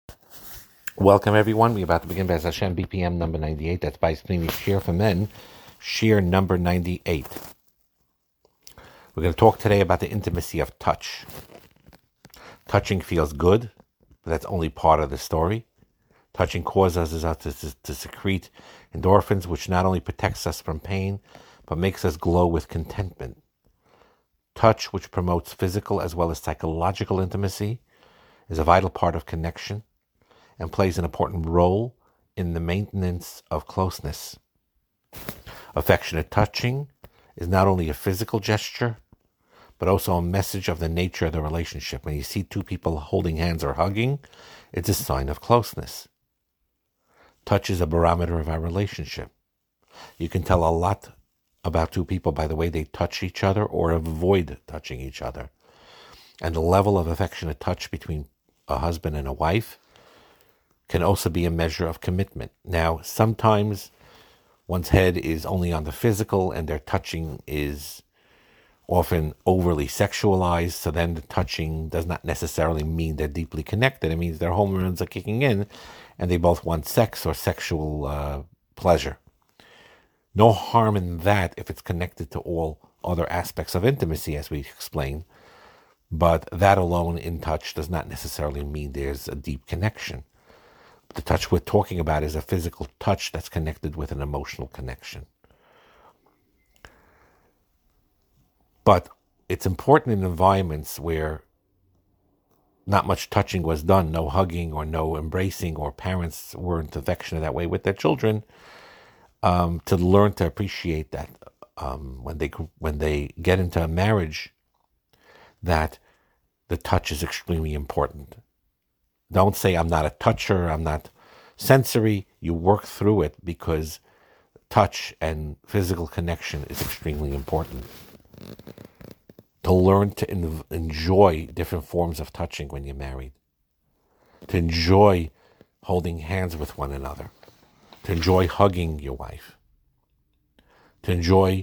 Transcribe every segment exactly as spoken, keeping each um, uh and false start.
Welcome, everyone. We're about to begin B'ez Hashem B P M number ninety-eight. That's by Pnimi Shir for men, Shir number ninety-eight. We're going to talk today about the intimacy of touch. Touching feels good, but that's only part of the story. Touching causes us to, to, to secrete endorphins, which not only protects us from pain, but makes us glow with contentment. Touch, which promotes physical as well as psychological intimacy, is a vital part of connection and plays an important role in the maintenance of closeness. Affectionate touching is not only a physical gesture, but also a message of the nature of the relationship. When you see two people holding hands or hugging, it's a sign of closeness. Touch is a barometer of our relationship. You can tell a lot about two people by the way they touch each other or avoid touching each other. And the level of affectionate touch between a husband and a wife can also be a measure of commitment. Now, sometimes one's head is only on the physical and their touching is often overly sexualized, so then the touching does not necessarily mean they're deeply connected. It means their hormones are kicking in and they both want sex or sexual uh, pleasure. No harm in that if it's connected to all other aspects of intimacy, as we explained, but that alone in touch does not necessarily mean there's a deep connection. The touch we're talking about is a physical touch that's connected with an emotional connection. But it's important in environments where not much touching was done, no hugging or no embracing, or parents weren't affectionate that way with their children, um, to learn to appreciate that um, when they when they get into a marriage, that the touch is extremely important. Don't say, I'm not a toucher, I'm not sensory. You work through it because touch and physical connection is extremely important. To learn to en- enjoy different forms of touching when you're married. To enjoy holding hands with one another. To enjoy hugging your wife. To enjoy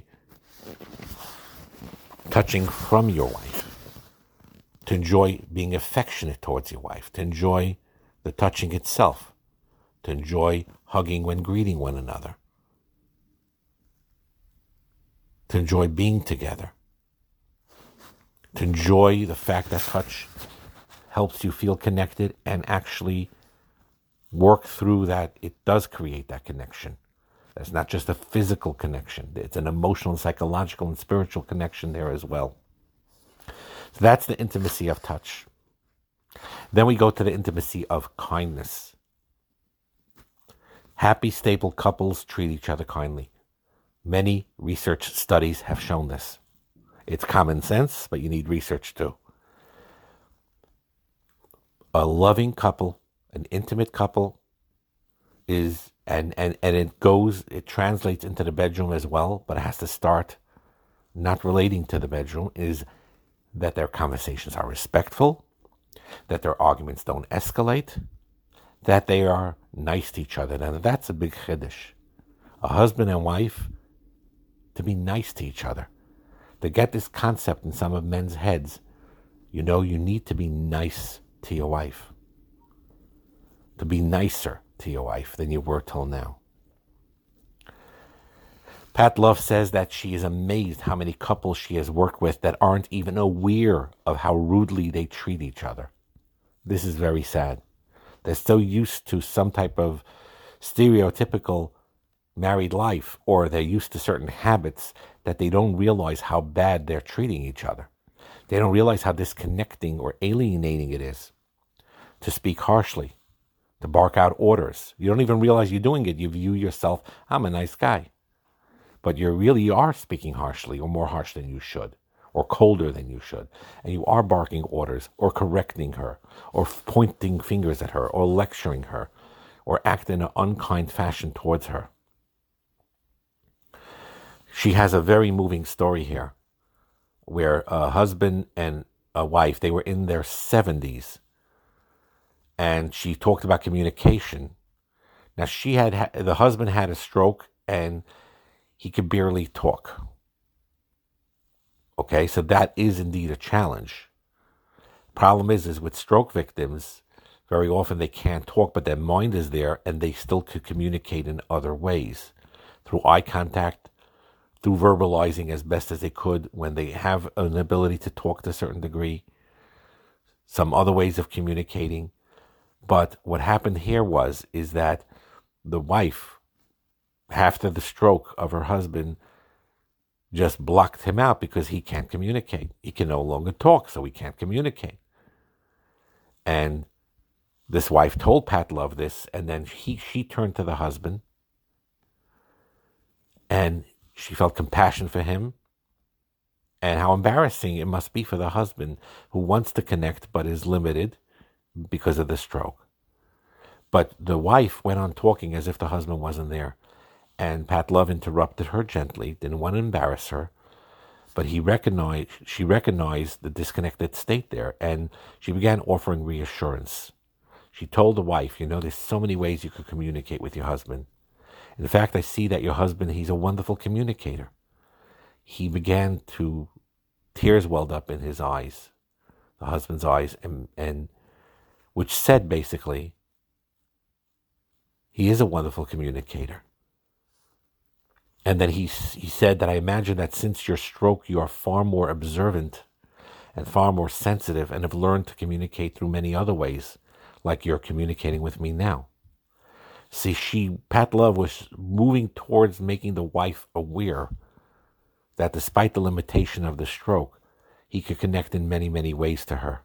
touching from your wife. To enjoy being affectionate towards your wife, to enjoy the touching itself, to enjoy hugging when greeting one another, to enjoy being together, to enjoy the fact that touch helps you feel connected and actually work through that. It does create that connection. That's not just a physical connection. It's an emotional, psychological, and spiritual connection there as well. So that's the intimacy of touch. Then we go to the intimacy of kindness. Happy, stable couples treat each other kindly. Many research studies have shown this. It's common sense, but you need research too. A loving couple, an intimate couple, is, and, and, and it goes, it translates into the bedroom as well, but it has to start not relating to the bedroom, is that their conversations are respectful, that their arguments don't escalate, that they are nice to each other. Now that's a big chiddush. A husband and wife to be nice to each other. To get this concept in some of men's heads, you know you need to be nice to your wife. To be nicer to your wife than you were till now. Pat Love says that she is amazed how many couples she has worked with that aren't even aware of how rudely they treat each other. This is very sad. They're so used to some type of stereotypical married life, or they're used to certain habits, that they don't realize how bad they're treating each other. They don't realize how disconnecting or alienating it is to speak harshly, to bark out orders. You don't even realize you're doing it. You view yourself, I'm a nice guy. But you really are speaking harshly, or more harsh than you should, or colder than you should. And you are barking orders, or correcting her, or pointing fingers at her, or lecturing her, or act in an unkind fashion towards her. She has a very moving story here, where a husband and a wife, they were in their seventies, and she talked about communication. Now, she had the husband had a stroke, and he could barely talk. Okay, so that is indeed a challenge. Problem is, is with stroke victims, Very often they can't talk, but their mind is there and they still could communicate in other ways. Through eye contact, through verbalizing as best as they could when they have an ability to talk to a certain degree, some other ways of communicating. But what happened here was, is that the wife, after the stroke of her husband, just blocked him out because he can't communicate. He can no longer talk, so he can't communicate. And this wife told Pat Love this, and then he she turned to the husband, and she felt compassion for him, and how embarrassing it must be for the husband who wants to connect but is limited because of the stroke. But the wife went on talking as if the husband wasn't there, and Pat Love interrupted her gently, didn't want to embarrass her, but he recognized she recognized the disconnected state there, and she began offering reassurance. She told the wife, you know, there's so many ways you could communicate with your husband. In fact, I see that your husband, he's a wonderful communicator. He began to, tears welled up in his eyes, the husband's eyes, and, and which said basically, he is a wonderful communicator. And then he, he said that I imagine that since your stroke, you are far more observant and far more sensitive and have learned to communicate through many other ways, like you're communicating with me now. See, she, Pat Love was moving towards making the wife aware that despite the limitation of the stroke, he could connect in many, many ways to her.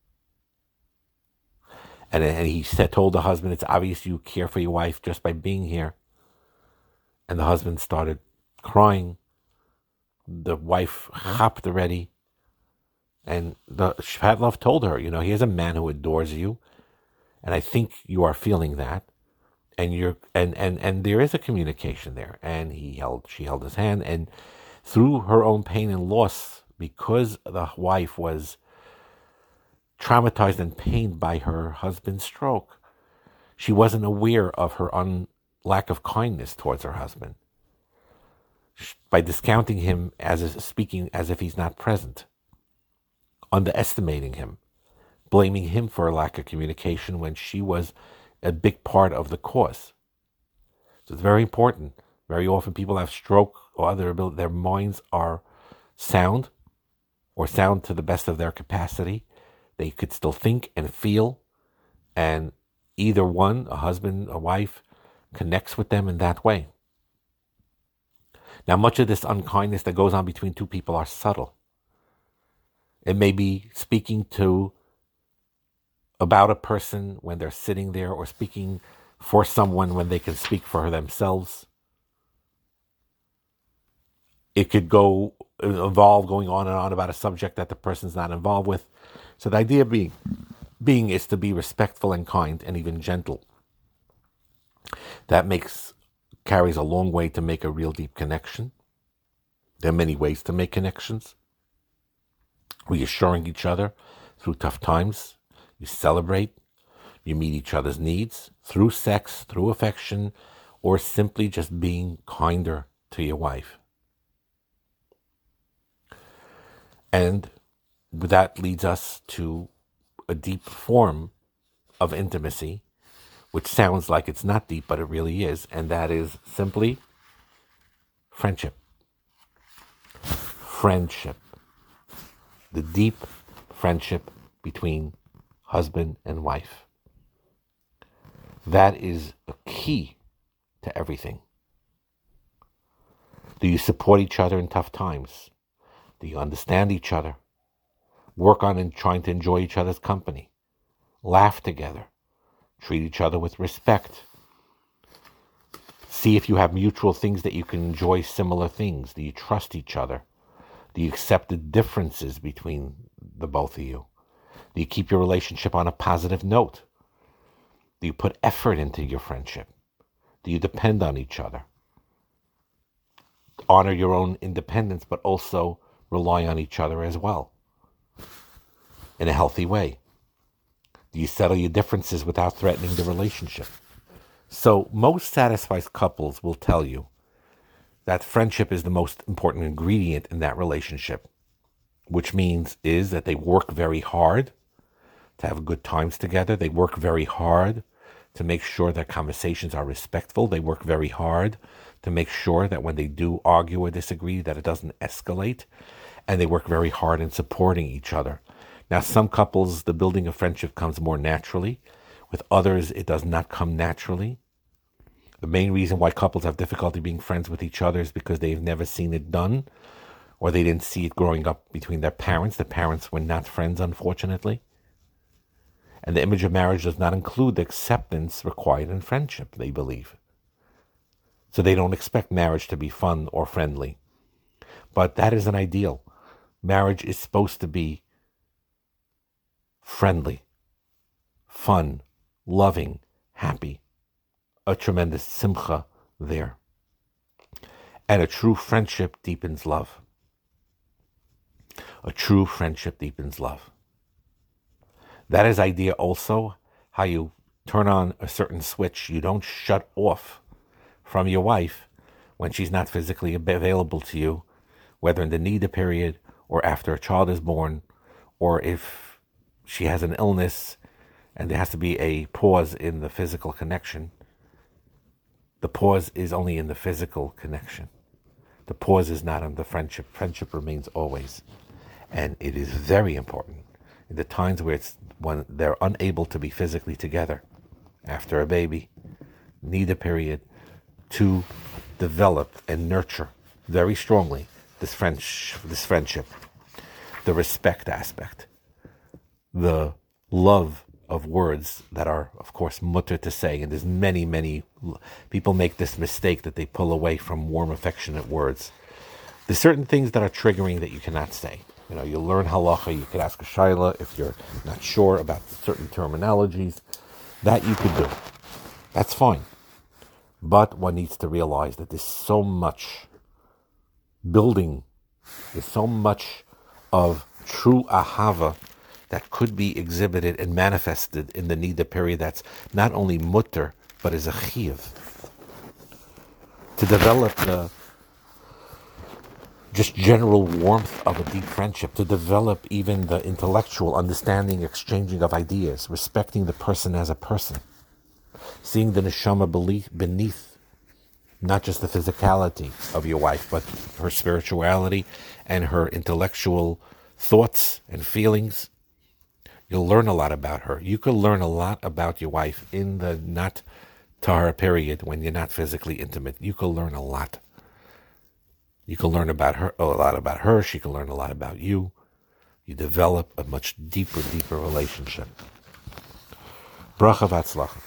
And, and he said, told the husband, it's obvious you care for your wife just by being here. And the husband started crying. The wife hopped already. And the Pat Love told her, you know, here's a man who adores you. And I think you are feeling that. And you're and, and, and there is a communication there. And he held she held his hand, and through her own pain and loss, because the wife was traumatized and pained by her husband's stroke, she wasn't aware of her un, lack of kindness towards her husband. By discounting him as a, speaking as if he's not present, underestimating him, blaming him for a lack of communication when she was a big part of the cause. So it's very important. Very often people have stroke or other ability, their minds are sound or sound to the best of their capacity. They could still think and feel, and either one, a husband, a wife, connects with them in that way. Now, much of this unkindness that goes on between two people are subtle. It may be speaking to about a person when they're sitting there, or speaking for someone when they can speak for themselves. It could go involve going on and on about a subject that the person's not involved with. So the idea being, being is to be respectful and kind and even gentle. That makes carries a long way to make a real deep connection. There are many ways to make connections. Reassuring each other through tough times. You celebrate, you meet each other's needs through sex, through affection, or simply just being kinder to your wife. And that leads us to a deep form of intimacy, which sounds like it's not deep, but it really is, and that is simply friendship. Friendship. The deep friendship between husband and wife. That is a key to everything. Do you support each other in tough times? Do you understand each other? Work on and trying to enjoy each other's company. Laugh together. Treat each other with respect. See if you have mutual things that you can enjoy similar things. Do you trust each other? Do you accept the differences between the both of you? Do you keep your relationship on a positive note? Do you put effort into your friendship? Do you depend on each other? Honor your own independence, but also rely on each other as well in a healthy way. Do you settle your differences without threatening the relationship? So most satisfied couples will tell you that friendship is the most important ingredient in that relationship, which means is that they work very hard to have good times together. They work very hard to make sure that conversations are respectful. They work very hard to make sure that when they do argue or disagree, that it doesn't escalate. And they work very hard in supporting each other. Now, some couples, the building of friendship comes more naturally. With others, it does not come naturally. The main reason why couples have difficulty being friends with each other is because they've never seen it done, or they didn't see it growing up between their parents. The parents were not friends, unfortunately. And the image of marriage does not include the acceptance required in friendship, they believe. So they don't expect marriage to be fun or friendly. But that is an ideal. Marriage is supposed to be friendly, fun, loving, happy, a tremendous simcha there. And a true friendship deepens love. A true friendship deepens love. That is idea also how you turn on a certain switch. You don't shut off from your wife when she's not physically available to you, whether in the nida period or after a child is born, or if she has an illness and there has to be a pause in the physical connection. The pause is only in the physical connection. The pause is not on the friendship. Friendship remains always. And it is very important in the times where it's when they're unable to be physically together after a baby, nida period, to develop and nurture very strongly this French, this friendship, the respect aspect, the love of words that are, of course, mutter to say. And there's many, many people make this mistake that they pull away from warm, affectionate words. There's certain things that are triggering that you cannot say. You know, you learn halacha, you could ask a shaila if you're not sure about certain terminologies. That you could do. That's fine. But one needs to realize that there's so much building, there's so much of true ahava that could be exhibited and manifested in the nida period that's not only mutter, but is a chiyuv. To develop the just general warmth of a deep friendship, to develop even the intellectual understanding, exchanging of ideas, respecting the person as a person, seeing the neshama beneath not just the physicality of your wife, but her spirituality and her intellectual thoughts and feelings. You'll learn a lot about her. You could learn a lot about your wife in the not tahara period when you're not physically intimate. You could learn a lot. You can learn about her, a lot about her. She can learn a lot about you. You develop a much deeper, deeper relationship. Bracha v'atzlacha.